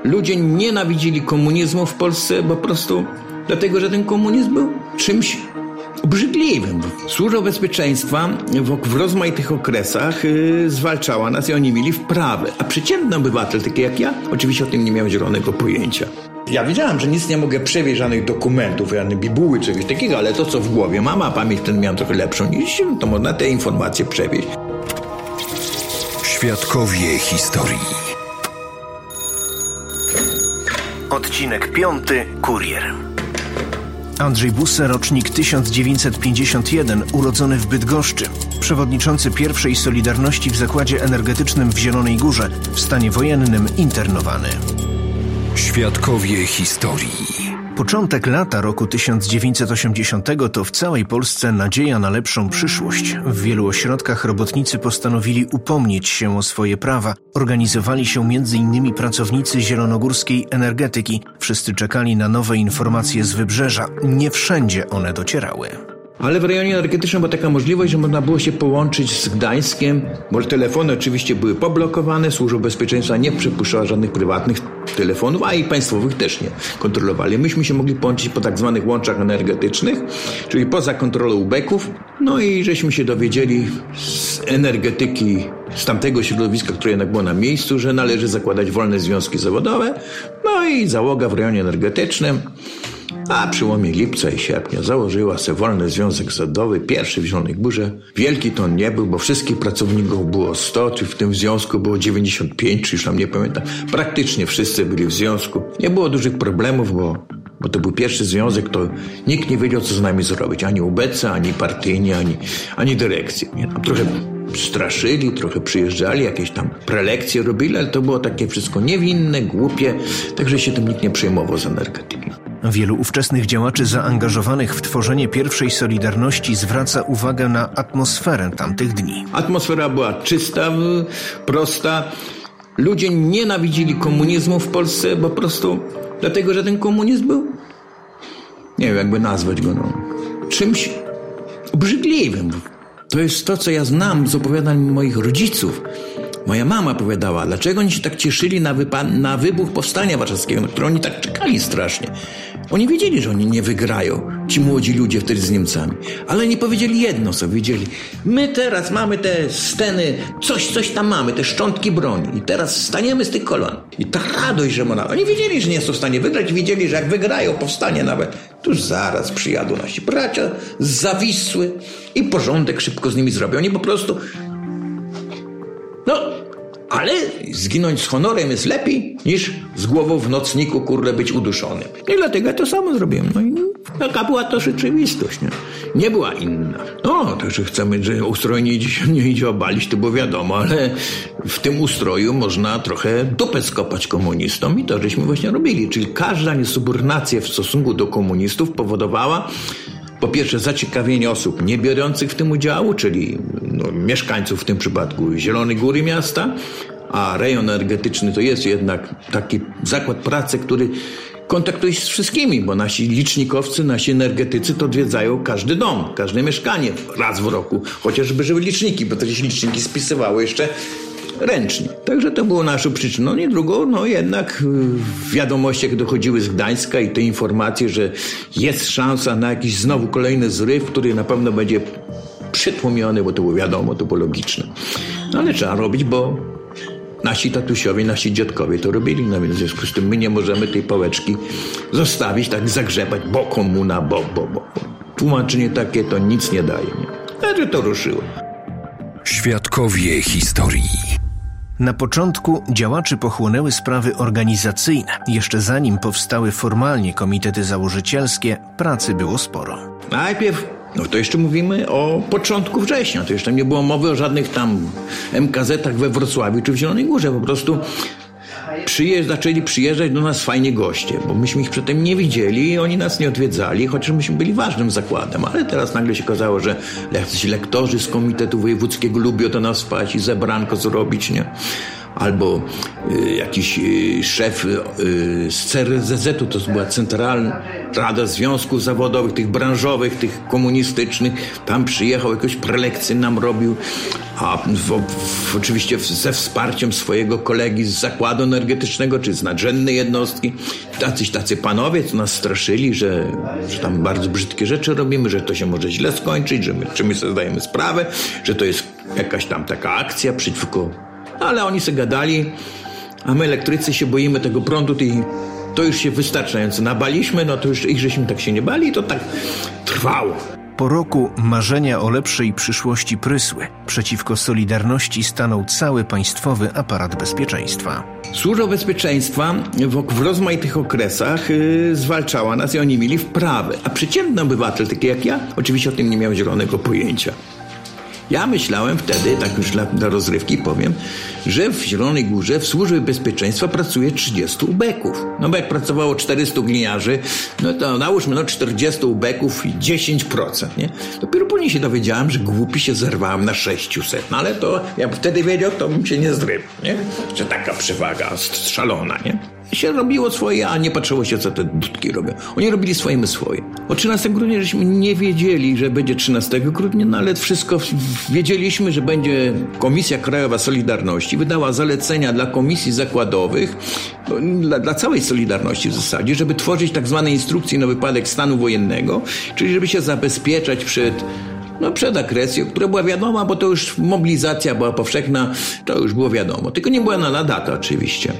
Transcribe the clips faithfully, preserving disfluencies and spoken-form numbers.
Ludzie nienawidzili komunizmu w Polsce po prostu dlatego, że ten komunizm był czymś obrzydliwym. Służba Bezpieczeństwa w, w rozmaitych okresach yy, zwalczała nas i oni mieli wprawę. A przeciętny obywatel, taki jak ja, oczywiście o tym nie miał zielonego pojęcia. Ja wiedziałem, że nic nie mogę przewieźć, żadnych dokumentów, żadnych bibuły, czegoś takiego, ale to, co w głowie mama, pamięć ten miałem trochę lepszą niż, to można te informacje przewieźć. Świadkowie historii. Odcinek piąty. Kurier. Andrzej Busse, rocznik tysiąc dziewięćset pięćdziesiąt jeden, urodzony w Bydgoszczy. Przewodniczący pierwszej Solidarności w zakładzie energetycznym w Zielonej Górze, w stanie wojennym internowany. Świadkowie historii. Początek lata roku tysiąc dziewięćset osiemdziesiątego to w całej Polsce nadzieja na lepszą przyszłość. W wielu ośrodkach robotnicy postanowili upomnieć się o swoje prawa. Organizowali się między innymi pracownicy zielonogórskiej energetyki. Wszyscy czekali na nowe informacje z wybrzeża. Nie wszędzie one docierały. Ale w rejonie energetycznym była taka możliwość, że można było się połączyć z Gdańskiem, bo telefony oczywiście były poblokowane, Służba Bezpieczeństwa nie przepuszczała żadnych prywatnych telefonów, a i państwowych też nie kontrolowali. Myśmy się mogli połączyć po tak zwanych łączach energetycznych, czyli poza kontrolą U B E Ków, no i żeśmy się dowiedzieli z energetyki, z tamtego środowiska, które jednak było na miejscu, że należy zakładać wolne związki zawodowe, no i załoga w rejonie energetycznym, a przy przełomie lipca i sierpnia założyła se wolny związek zawodowy, pierwszy w Zielonej Górze. Wielki to on nie był, bo wszystkich pracowników było sto, czy w tym związku było dziewięćdziesiąt pięć, czy już tam nie pamiętam. Praktycznie wszyscy byli w związku. Nie było dużych problemów, bo, bo to był pierwszy związek, to nikt nie wiedział, co z nami zrobić. Ani U B E C, ani partyjni, ani, ani dyrekcje. Nie? Tam trochę straszyli, trochę przyjeżdżali, jakieś tam prelekcje robili, ale to było takie wszystko niewinne, głupie, także się tym nikt nie przejmował z energetyki. Wielu ówczesnych działaczy zaangażowanych w tworzenie pierwszej Solidarności zwraca uwagę na atmosferę tamtych dni. Atmosfera była czysta, prosta. Ludzie nienawidzili komunizmu w Polsce po prostu dlatego, że ten komunizm był, nie wiem jakby nazwać go, no, czymś obrzydliwym. To jest to, co ja znam z opowiadań moich rodziców. Moja mama opowiadała, dlaczego oni się tak cieszyli na, wypa- na wybuch Powstania Warszawskiego, na które oni tak czekali strasznie. Oni wiedzieli, że oni nie wygrają, ci młodzi ludzie wtedy z Niemcami. Ale nie powiedzieli jedno sobie, wiedzieli, my teraz mamy te steny, coś, coś tam mamy, te szczątki broni i teraz staniemy z tych kolan. I ta radość, że ona... Oni wiedzieli, że nie są w stanie wygrać, wiedzieli, że jak wygrają powstanie nawet, to już zaraz przyjadą nasi bracia z Zawisły i porządek szybko z nimi zrobią. Oni po prostu... No, ale zginąć z honorem jest lepiej, niż z głową w nocniku, kurde, być uduszonym. I dlatego ja to samo zrobiłem. No i taka była to rzeczywistość, nie? Nie była inna. No, także chcemy, że ustrój nie idzie, nie idzie obalić, to było wiadomo, ale w tym ustroju można trochę dupę skopać komunistom i to żeśmy właśnie robili. Czyli każda niesubordynacja w stosunku do komunistów powodowała po pierwsze zaciekawienie osób nie biorących w tym udziału, czyli no, mieszkańców w tym przypadku Zielonej Góry miasta, a rejon energetyczny to jest jednak taki zakład pracy, który kontaktuje się z wszystkimi, bo nasi licznikowcy, nasi energetycy to odwiedzają każdy dom, każde mieszkanie raz w roku, chociażby żyły liczniki, bo te liczniki spisywały jeszcze ręcznie. Także to było naszą przyczyną. I drugą, no jednak w wiadomościach dochodziły z Gdańska i te informacje, że jest szansa na jakiś znowu kolejny zryw, który na pewno będzie przytłumiony, bo to było wiadomo, to było logiczne. No ale trzeba robić, bo nasi tatusiowie, nasi dziadkowie to robili, no więc w związku z tym my nie możemy tej pałeczki zostawić, tak zagrzebać, bo komuna, bo, bo, bo. Tłumaczenie takie to nic nie daje. Nie? Także to ruszyło. Świadkowie historii. Na początku działaczy pochłonęły sprawy organizacyjne. Jeszcze zanim powstały formalnie komitety założycielskie, pracy było sporo. Najpierw, no to jeszcze mówimy o początku września. To jeszcze nie było mowy o żadnych tam em ka zetach we Wrocławiu czy w Zielonej Górze. Po prostu przyjeżdż, zaczęli przyjeżdżać do nas fajnie goście, bo myśmy ich przedtem nie widzieli i oni nas nie odwiedzali, chociaż myśmy byli ważnym zakładem. Ale teraz nagle się okazało, że jacyś lektorzy z Komitetu Wojewódzkiego lubią do nas wpaść i zebranko zrobić, nie? albo y, jakiś y, szef y, z C R Z Z-u, to była Centralna Rada Związków Zawodowych, tych branżowych, tych komunistycznych, tam przyjechał, jakąś prelekcję nam robił, a w, w, oczywiście ze wsparciem swojego kolegi z zakładu energetycznego, czy z nadrzędnej jednostki, tacy, tacy panowie, co nas straszyli, że, że tam bardzo brzydkie rzeczy robimy, że to się może źle skończyć, że my, czy my sobie zdajemy sprawę, że to jest jakaś tam taka akcja przeciwko... Ale oni sobie gadali, a my elektrycy się boimy tego prądu i to już się wystarczająco nabaliśmy, no to już ich żeśmy tak się nie bali, to tak trwało. Po roku marzenia o lepszej przyszłości prysły. Przeciwko Solidarności stanął cały państwowy aparat bezpieczeństwa. Służba Bezpieczeństwa w, w rozmaitych okresach yy, zwalczała nas i oni mieli wprawę. A przeciętny obywatel, taki jak ja, oczywiście o tym nie miał zielonego pojęcia. Ja myślałem wtedy, tak już dla, dla rozrywki powiem, że w Zielonej Górze w Służbie Bezpieczeństwa pracuje trzydziestu ubeków. No bo jak pracowało czterystu gliniarzy, no to nałóżmy no czterdziestu ubeków i dziesięć procent, nie? Dopiero później się dowiedziałem, że głupi się zerwałem na sześciuset. No ale to, jakbym wtedy wiedział, to bym się nie zrywał, nie? Że taka przewaga szalona, nie? Się robiło swoje, a nie patrzyło się, co te dudki robią. Oni robili swoje, my swoje. O trzynastego grudnia żeśmy nie wiedzieli, że będzie trzynastego grudnia, no ale wszystko wiedzieliśmy, że będzie Komisja Krajowa Solidarności wydała zalecenia dla komisji zakładowych, dla, dla całej Solidarności w zasadzie, żeby tworzyć tak zwane instrukcje na wypadek stanu wojennego, czyli żeby się zabezpieczać przed No przed agresją, która była wiadoma, bo to już mobilizacja była powszechna, to już było wiadomo. Tylko nie była na data oczywiście.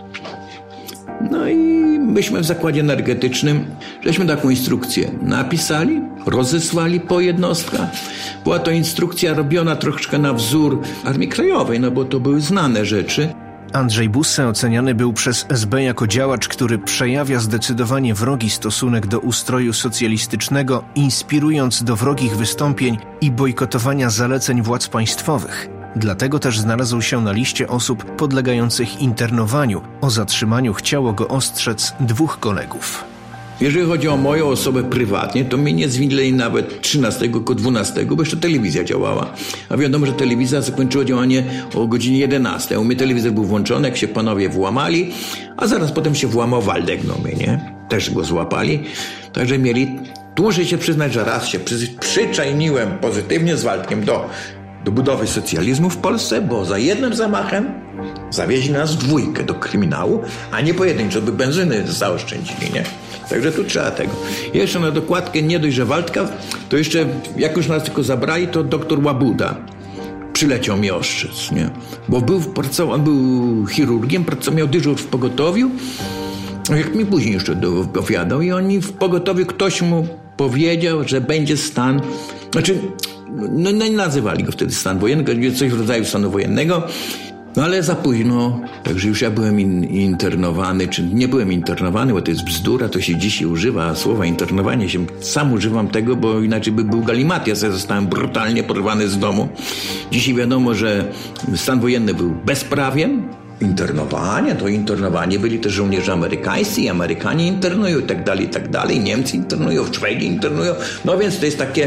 No i myśmy w zakładzie energetycznym, żeśmy taką instrukcję napisali, rozesłali po jednostkach. Była to instrukcja robiona troszeczkę na wzór Armii Krajowej, no bo to były znane rzeczy. Andrzej Busse oceniany był przez S B jako działacz, który przejawia zdecydowanie wrogi stosunek do ustroju socjalistycznego, inspirując do wrogich wystąpień i bojkotowania zaleceń władz państwowych. Dlatego też znalazł się na liście osób podlegających internowaniu. O zatrzymaniu chciało go ostrzec dwóch kolegów. Jeżeli chodzi o moją osobę prywatnie, to mnie nie zwinęli nawet trzynastego, tylko dwunastego, bo jeszcze telewizja działała. A wiadomo, że telewizja zakończyła działanie o godzinie jedenastej. U mnie telewizor był włączony, jak się panowie włamali, a zaraz potem się włamał Waldek do mnie, nie? Też go złapali. Także mieli... Tu muszę się przyznać, że raz się przy, przyczajniłem pozytywnie z Waldkiem do, do budowy socjalizmu w Polsce, bo za jednym zamachem zawieźli nas w dwójkę do kryminału, a nie pojedynczo, by benzyny zaoszczędzili, nie? Także tu trzeba tego. Jeszcze na dokładkę nie dość, że Waldka, to jeszcze jak już nas tylko zabrali, to doktor Łabuda przyleciał mi ostrzec, nie? Bo był, pracował, on był chirurgiem, pracował, miał dyżur w pogotowiu, jak mi później jeszcze opowiadał, i oni w pogotowiu, ktoś mu powiedział, że będzie stan, znaczy, no, no nie nazywali go wtedy stan wojenny, coś w rodzaju stanu wojennego, no ale za późno, także już ja byłem in, internowany, czy nie byłem internowany, bo to jest bzdura, to się dzisiaj używa słowa internowanie się, sam używam tego, bo inaczej by był galimatias, ja zostałem brutalnie porwany z domu. Dzisiaj wiadomo, że stan wojenny był bezprawiem, internowanie, to internowanie byli też żołnierze amerykańscy i Amerykanie internują i tak dalej, i tak dalej, Niemcy internują, Szwedzi internują, no więc to jest takie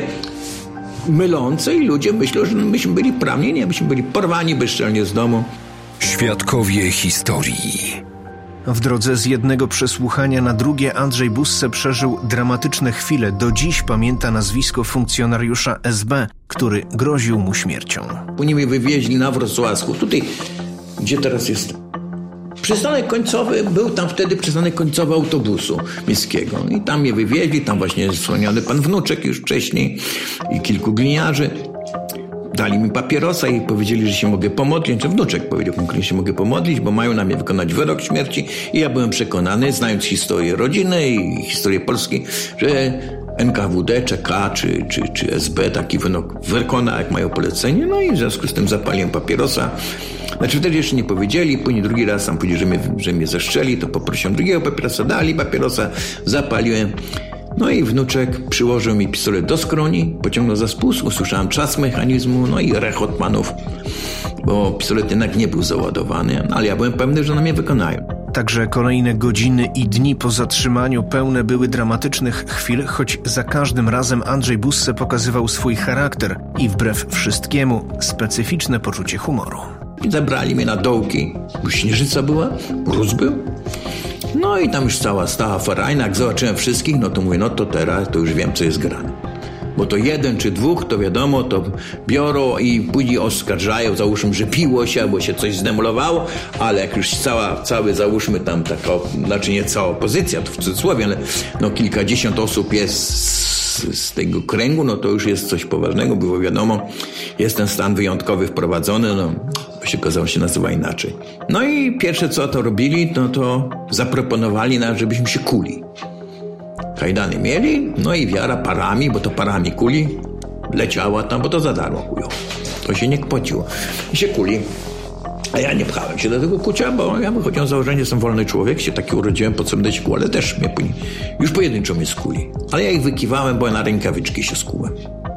mylące i ludzie myślą, że myśmy byli prawnie, nie, myśmy byli porwani bezczelnie z domu. Świadkowie historii. W drodze z jednego przesłuchania na drugie Andrzej Busse przeżył dramatyczne chwile. Do dziś pamięta nazwisko funkcjonariusza S B, który groził mu śmiercią. Oni mnie wywieźli na Wrocławsku, tutaj, gdzie teraz jest przystanek końcowy, był tam wtedy przystanek końcowy autobusu miejskiego. I tam mnie wywieźli, tam właśnie wspomniany pan Wnuczek już wcześniej i kilku gliniarzy. Dali mi papierosa i powiedzieli, że się mogę pomodlić, czy Wnuczek powiedział konkretnie, że się mogę pomodlić, bo mają na mnie wykonać wyrok śmierci. I ja byłem przekonany, znając historię rodziny i historię Polski, że N K W D, C K czy, czy, czy S B taki wyrok wykona, jak mają polecenie. No i w związku z tym zapaliłem papierosa. Znaczy wtedy jeszcze nie powiedzieli, później drugi raz tam powiedzieli, że mnie, że mnie zeszczeli, to poprosiłem drugiego papierosa, dali papierosa, zapaliłem. No i Wnuczek przyłożył mi pistolet do skroni, pociągnął za spust, usłyszałem trzask mechanizmu, no i rechot panów, bo pistolet jednak nie był załadowany, ale ja byłem pewny, że na mnie wykonają. Także kolejne godziny i dni po zatrzymaniu pełne były dramatycznych chwil, choć za każdym razem Andrzej Busse pokazywał swój charakter i wbrew wszystkiemu specyficzne poczucie humoru. I zabrali mnie na dołki, bo śnieżyca była, mróz był. No i tam już cała stała farajna, jak zobaczyłem wszystkich, no to mówię, no to teraz to już wiem, co jest grane. Bo to jeden czy dwóch, to wiadomo, to biorą i później oskarżają, załóżmy, że piło się, albo się coś zdemolowało, ale jak już cała, cały, załóżmy tam taka, znaczy nie cała opozycja, to w cudzysłowie, ale no kilkadziesiąt osób jest z, z tego kręgu, no to już jest coś poważnego, bo wiadomo, jest ten stan wyjątkowy wprowadzony, no to się okazało, się nazywa inaczej. No i pierwsze co to robili, no to zaproponowali nam, żebyśmy się kuli. Kajdany mieli, no i wiara parami, bo to parami kuli leciała tam, bo to za darmo kują. To się nie kpociło. I się kuli. A ja nie pchałem się do tego kucia, bo ja wychodziłem z założenia, jestem wolny człowiek, się taki urodziłem, po co będę się kuł, ale też mnie później, już pojedynczo mnie skuli. Ale ja ich wykiwałem, bo ja na rękawiczki się skułem.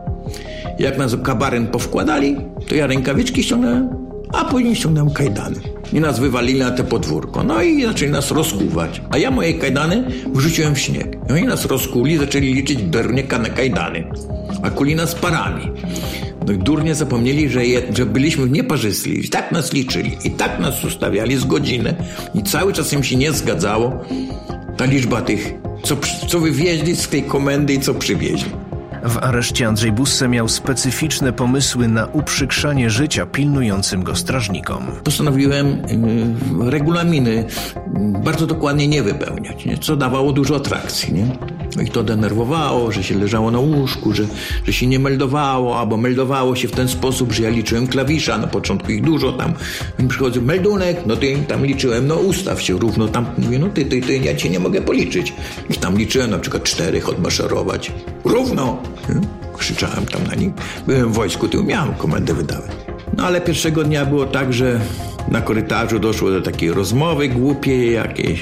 Jak nas kabaryn powkładali, to ja rękawiczki ściągnąłem, a później ściągnąłem kajdany. I nas wywalili na te podwórko. No i zaczęli nas rozkuwać. A ja moje kajdany wrzuciłem w śnieg. I oni nas rozkuli, zaczęli liczyć durnieka na kajdany. A kuli nas parami. No i durnie zapomnieli, że, je, że byliśmy nieparzysli. I tak nas liczyli. I tak nas ustawiali z godziny. I cały czas im się nie zgadzało ta liczba tych, co, co wywieźli z tej komendy i co przywieźli. W areszcie Andrzej Busse miał specyficzne pomysły na uprzykrzanie życia pilnującym go strażnikom. Postanowiłem y, regulaminy bardzo dokładnie nie wypełniać, nie? Co dawało dużo atrakcji. Nie? No i to denerwowało, że się leżało na łóżku, że, że się nie meldowało, albo meldowało się w ten sposób, że ja liczyłem klawisza, na początku ich dużo, tam mi przychodził meldunek, no to im tam liczyłem, no ustaw się równo, tam mówię, no ty, ty, ty, ja cię nie mogę policzyć. I tam liczyłem na przykład czterech odmaszerować. Równo! Krzyczałem tam na nich. Byłem w wojsku, to miałem komendę wydawać. No ale pierwszego dnia było tak, że na korytarzu doszło do takiej rozmowy głupiej jakiejś.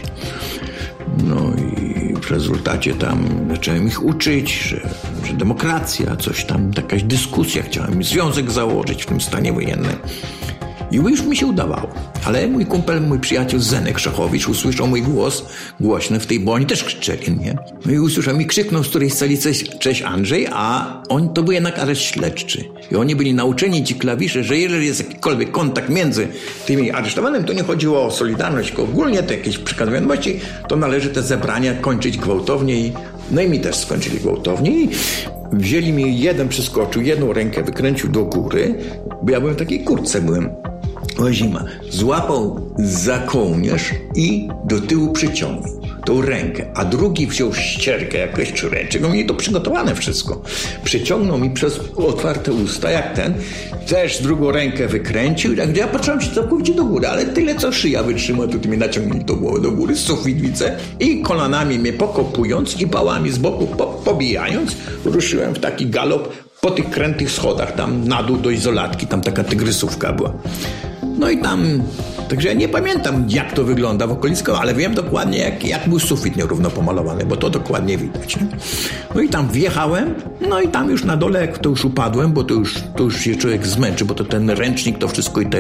No i w rezultacie tam zacząłem ich uczyć, że, że demokracja, coś tam, jakaś dyskusja. Chciałem związek założyć w tym stanie wojennym. I już mi się udawało. Ale mój kumpel, mój przyjaciel Zenek Szachowicz usłyszał mój głos głośny w tej, bo oni też krzyczeli, nie? No i usłyszał mi, krzyknął z którejś celi, cześć Andrzej, a on to był jednak areszt śledczy. I oni byli nauczeni, ci klawisze, że jeżeli jest jakikolwiek kontakt między tymi aresztowanymi, to nie chodziło o solidarność, tylko ogólnie to jakieś przekaz wiadomości, to należy te zebrania kończyć gwałtownie. I, no i mi też skończyli gwałtownie. I wzięli mi, jeden przeskoczył, jedną rękę wykręcił do góry, bo ja byłem w takiej kurtce, byłem. O zima. Złapał za kołnierz i do tyłu przyciągnął tą rękę, a drugi wziął ścierkę jakieś czy ręczek, no mieli to przygotowane wszystko. Przyciągnął mi przez otwarte usta, jak ten, też drugą rękę wykręcił, jak ja patrzyłem się całkowicie do góry, ale tyle co szyja wytrzymała, to mnie naciągnęli do głowy do góry, z sufit widzę, i kolanami mnie pokopując i pałami z boku po, pobijając, ruszyłem w taki galop po tych krętych schodach, tam na dół do izolatki, tam taka tygrysówka była. No i tam, także ja nie pamiętam, jak to wygląda w okolicy, ale wiem dokładnie, jak, jak był sufit nierówno pomalowany, bo to dokładnie widać. Nie? No i tam wjechałem, no i tam już na dole, jak to już upadłem, bo to już, to już się człowiek zmęczy, bo to ten ręcznik, to wszystko i te,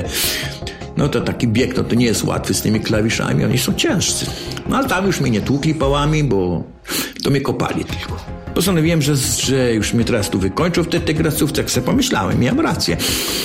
no to taki bieg, no to nie jest łatwy z tymi klawiszami, oni są ciężcy. No ale tam już mnie nie tłukli pałami, bo to mnie kopali tylko. Postanowiłem, że, że już mnie teraz tu wykończą w tej tygrysówce, jak sobie pomyślałem, miałem rację.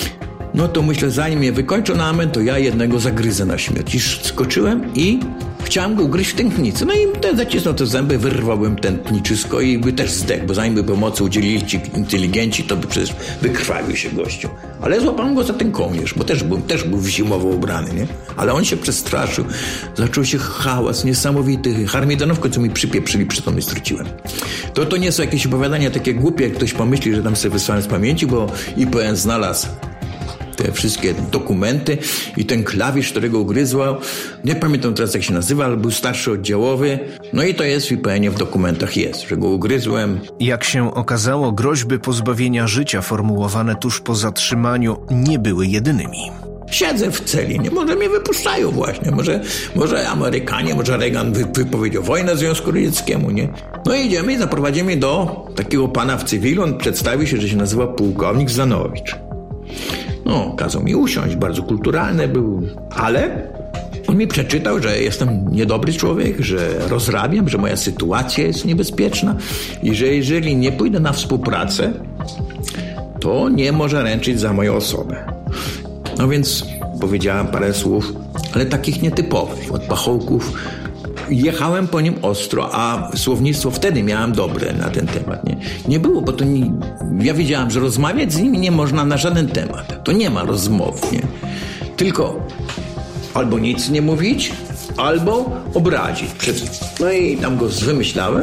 No to myślę, zanim mnie wykończą na amen, to ja jednego zagryzę na śmierć. I skoczyłem i chciałem go ugryźć w tętnicę. No i ten zacisnął te zęby, wyrwałbym tętniczysko i by też zdechł, bo zanim by pomocy udzielili ci inteligenci, to by przecież wykrwawił się gościu. Ale złapałem go za ten kołnierz, bo też był, też był zimowo ubrany, nie? Ale on się przestraszył, zaczął się hałas niesamowity. Harmidanówkę, co mi przypieprzyli, przytomność straciłem. To to nie są jakieś opowiadania takie głupie, jak ktoś pomyśli, że tam sobie wysłałem z pamięci, bo I P N znalazł te wszystkie dokumenty i ten klawisz, którego ugryzła, nie pamiętam teraz jak się nazywa, ale był starszy oddziałowy, no i to jest w I P N-ie, w dokumentach jest, że go ugryzłem. Jak się okazało, groźby pozbawienia życia formułowane tuż po zatrzymaniu nie były jedynymi. Siedzę w celi, nie? Może mnie wypuszczają właśnie, może, może Amerykanie, może Reagan wy, wypowiedział wojnę Związku Radzieckiemu, nie? No i idziemy i zaprowadzimy do takiego pana w cywilu, on przedstawił się, że się nazywa pułkownik Zanowicz. No, kazał mi usiąść, bardzo kulturalny był, ale on mi przeczytał, że jestem niedobry człowiek, że rozrabiam, że moja sytuacja jest niebezpieczna i że jeżeli nie pójdę na współpracę, to nie może ręczyć za moją osobę. No więc powiedziałem parę słów, ale takich nietypowych, od pachołków. Jechałem po nim ostro, a słownictwo wtedy miałem dobre na ten temat. Nie, nie było, bo to nie, ja wiedziałem, że rozmawiać z nimi nie można na żaden temat. To nie ma rozmów, nie? Tylko albo nic nie mówić, albo obrazić. No i tam go wymyślałem.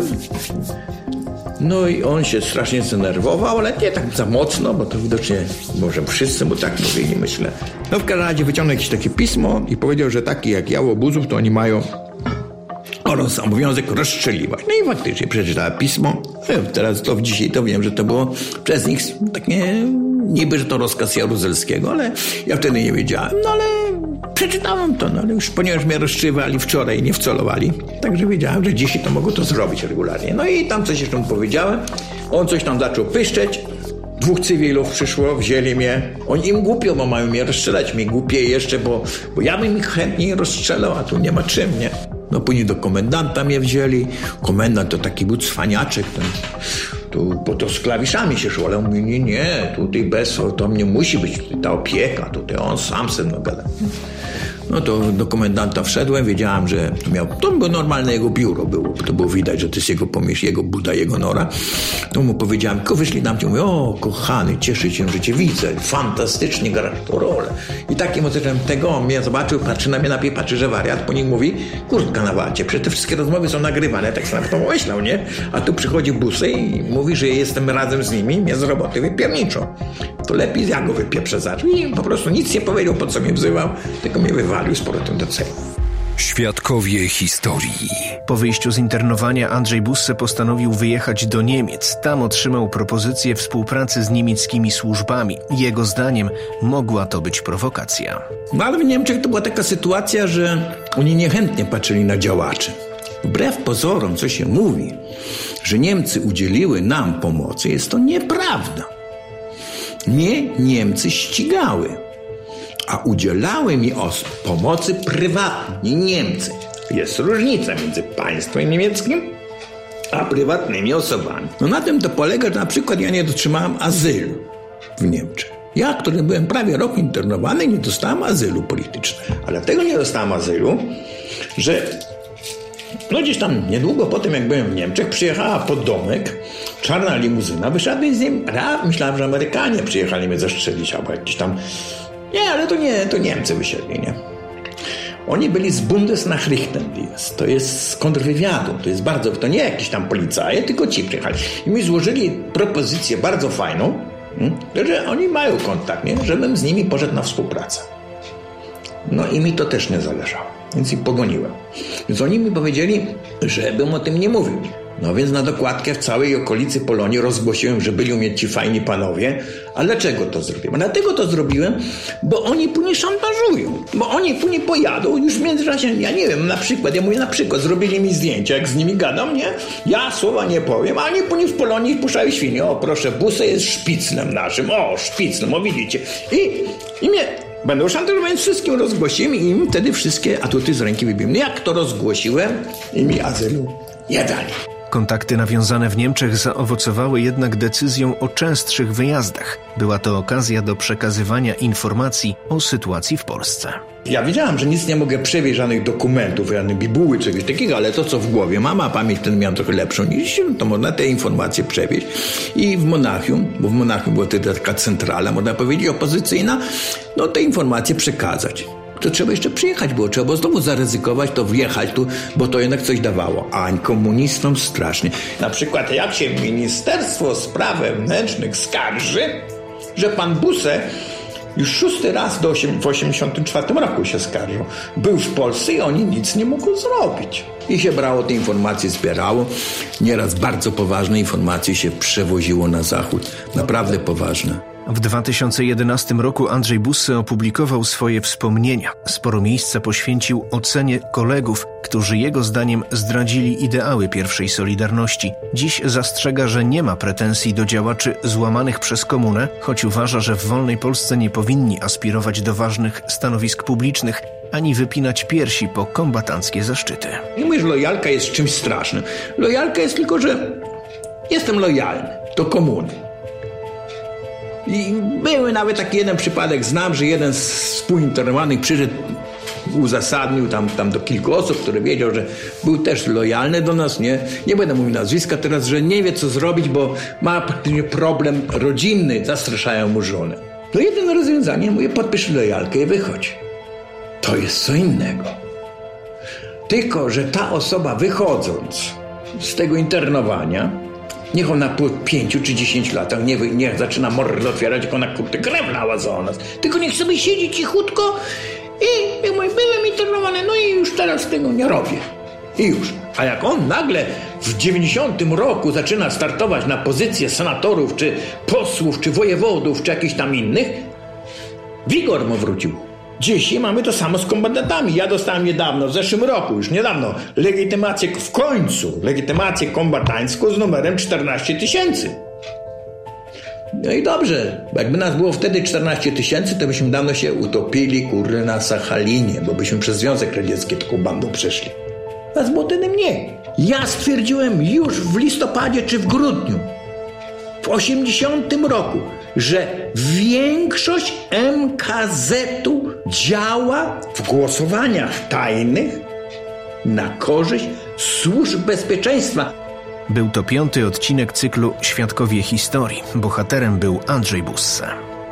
No i on się strasznie zdenerwował, ale nie tak za mocno, bo to widocznie może wszyscy mu tak mówili, myślę. No w każdym razie wyciągnął jakieś takie pismo i powiedział, że taki jak ja łobuzów, to oni mają oraz obowiązek rozstrzeliwać. No i faktycznie przeczytałem pismo. Teraz to dzisiaj to wiem, że to było przez nich takie niby, że to rozkaz Jaruzelskiego, ale ja wtedy nie wiedziałem. No ale przeczytałem to, no ale już ponieważ mnie rozstrzywali wczoraj i nie wcelowali, także wiedziałem, że dzisiaj to mogą to zrobić regularnie. No i tam coś jeszcze mu powiedziałem. On coś tam zaczął pyszczeć. Dwóch cywilów przyszło, wzięli mnie. Oni im głupio, bo mają mnie rozstrzelać. Mi głupie jeszcze, bo, bo ja bym ich chętniej rozstrzelał, a tu nie ma czym, nie? No później do komendanta mnie wzięli. Komendant to taki był cwaniaczek. Ten, tu, bo to z klawiszami się szło, ale on mówi, nie, nie, tutaj bez, to mnie musi być tutaj ta opieka, tutaj on sam se no gada. No to do komendanta wszedłem, wiedziałem, że to miał, to było normalne jego biuro było, to było widać, że to jest jego pomysł, jego buda, jego nora. To mu powiedziałem, tylko wyszli nam, mówię, o kochany, cieszę się, że cię widzę, fantastycznie grasz tą rolę. I takim oceniem tego, on mnie zobaczył, patrzy na mnie, najpierw patrzy, że wariat, po nim mówi, kurtka na wacie, przecież te wszystkie rozmowy są nagrywane, tak sobie to myślał, nie? A tu przychodzi busy i mówi, że jestem razem z nimi, mnie z roboty wypierniczą. To lepiej ja go wypieprzę za drzwi. I po prostu nic nie powiedział, po co mnie wzywał, tylko mnie wywalił z powrotem do celi. Świadkowie historii. Po wyjściu z internowania Andrzej Busse postanowił wyjechać do Niemiec. Tam otrzymał propozycję współpracy z niemieckimi służbami. Jego zdaniem mogła to być prowokacja. No ale w Niemczech to była taka sytuacja, że oni niechętnie patrzyli na działaczy. Wbrew pozorom, co się mówi, że Niemcy udzieliły nam pomocy, jest to nieprawda. Nie Niemcy ścigały, a udzielały mi osób pomocy prywatnie Niemcy. Jest różnica między państwem niemieckim a prywatnymi osobami. No na tym to polega, że na przykład ja nie otrzymałem azylu w Niemczech. Ja, który byłem prawie rok internowany, nie dostałem azylu politycznego. Ale dlatego nie dostałem azylu, że no gdzieś tam niedługo po tym, jak byłem w Niemczech, przyjechała pod domek czarna limuzyna, wyszedłem z nim, ja myślałem, że Amerykanie przyjechali mnie zastrzelić, albo jakieś tam, nie, ale to nie, to Niemcy wysiedli, nie? Oni byli z Bundesnachrichtendienst, to jest z kontrwywiadu, to jest bardzo, to nie jakiś tam policaje, tylko ci przyjechali. I mi złożyli propozycję bardzo fajną, że oni mają kontakt, nie? Żebym z nimi poszedł na współpracę. No i mi to też nie zależało, więc ich pogoniłem. Więc oni mi powiedzieli, żebym o tym nie mówił. No więc na dokładkę w całej okolicy Polonii rozgłosiłem, że byli u mnie ci fajni panowie. A dlaczego to zrobiłem? Dlatego to zrobiłem, bo oni później szantażują. Bo oni później pojadą już w międzyczasie, ja nie wiem, na przykład, ja mówię na przykład, zrobili mi zdjęcia, jak z nimi gadam, nie? Ja słowa nie powiem, a oni później w Polonii puszczają świnie. O proszę, Busse jest szpiclem naszym. O, szpiclem, o widzicie. I, i mnie będą szantażować, więc wszystkim rozgłosiłem i im wtedy wszystkie atuty z ręki wybiłem. No jak to rozgłosiłem i mi azylu nie dali. Kontakty nawiązane w Niemczech zaowocowały jednak decyzją o częstszych wyjazdach. Była to okazja do przekazywania informacji o sytuacji w Polsce. Ja wiedziałam, że nic nie mogę przewieźć, żadnych dokumentów, żadnych bibuły, czegoś takiego, ale to, co w głowie mam, a pamięć wtedy miałem trochę lepszą niż, to można te informacje przewieźć. I w Monachium, bo w Monachium była wtedy taka centrala, można powiedzieć, opozycyjna, no te informacje przekazać. To trzeba jeszcze przyjechać było, trzeba było znowu zaryzykować, to wjechać tu, bo to jednak coś dawało. A komunistom strasznie. Na przykład jak się Ministerstwo Spraw Wewnętrznych skarży, że pan Busse już szósty raz do osiem, w osiemdziesiątym czwartym roku się skarżył. Był w Polsce i oni nic nie mogą zrobić. I się brało te informacje, zbierało. Nieraz bardzo poważne informacje się przewoziło na zachód. Naprawdę poważne. W dwa tysiące jedenastym roku Andrzej Busse opublikował swoje wspomnienia. Sporo miejsca poświęcił ocenie kolegów, którzy jego zdaniem zdradzili ideały pierwszej Solidarności. Dziś zastrzega, że nie ma pretensji do działaczy złamanych przez komunę, choć uważa, że w wolnej Polsce nie powinni aspirować do ważnych stanowisk publicznych, ani wypinać piersi po kombatanckie zaszczyty. Nie mówię, że lojalka jest czymś strasznym. Lojalka jest tylko, że jestem lojalny do komuny. I były nawet taki jeden przypadek, znam, że jeden z współinternowanych przyszedł, uzasadnił tam, tam do kilku osób, który wiedział, że był też lojalny do nas, nie, nie będę mówił nazwiska teraz, że nie wie co zrobić, bo ma praktycznie problem rodzinny, zastraszają mu żonę. To jedyne rozwiązanie, mówię, podpisz lojalkę i wychodź. To jest co innego. Tylko, że ta osoba wychodząc z tego internowania, niech ona po pięciu czy dziesięciu latach nie, niech zaczyna mordę otwierać, jak ona kurde krew lała za nas. Tylko niech sobie siedzi cichutko i jak mówię, byłem internowany, no i już teraz tego nie robię. I już. A jak on nagle w dziewięćdziesiątym roku zaczyna startować na pozycję senatorów, czy posłów, czy wojewodów, czy jakichś tam innych, wigor mu wrócił. Dzisiaj mamy to samo z kombatantami. Ja dostałem niedawno, w zeszłym roku, już niedawno, legitymację, w końcu, legitymację kombatańską z numerem czternaście tysięcy. No i dobrze, jakby nas było wtedy czternaście tysięcy, to byśmy dawno się utopili, kurde, na Sachalinie, bo byśmy przez Związek Radziecki taką bandą przeszli. Nas było wtedy mniej. Ja stwierdziłem już w listopadzie czy w grudniu, w osiemdziesiątym roku, że większość M K Z-u działa w głosowaniach tajnych na korzyść służb bezpieczeństwa. Był to piąty odcinek cyklu Świadkowie Historii. Bohaterem był Andrzej Bussa.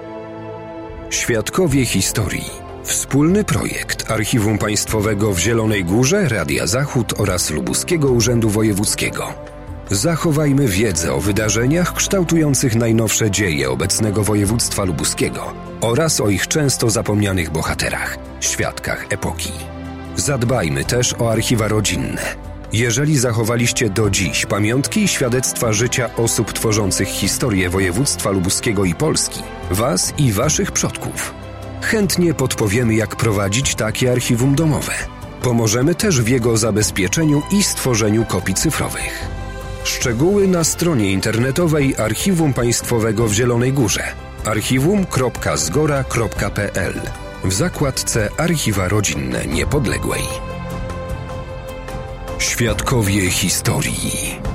Świadkowie Historii. Wspólny projekt Archiwum Państwowego w Zielonej Górze, Radia Zachód oraz Lubuskiego Urzędu Wojewódzkiego. Zachowajmy wiedzę o wydarzeniach kształtujących najnowsze dzieje obecnego województwa lubuskiego oraz o ich często zapomnianych bohaterach, świadkach epoki. Zadbajmy też o archiwa rodzinne. Jeżeli zachowaliście do dziś pamiątki i świadectwa życia osób tworzących historię województwa lubuskiego i Polski, was i waszych przodków, chętnie podpowiemy, jak prowadzić takie archiwum domowe. Pomożemy też w jego zabezpieczeniu i stworzeniu kopii cyfrowych. Szczegóły na stronie internetowej Archiwum Państwowego w Zielonej Górze archiwum kropka zgora kropka p l w zakładce Archiwa Rodzinne Niepodległej. Świadkowie Historii.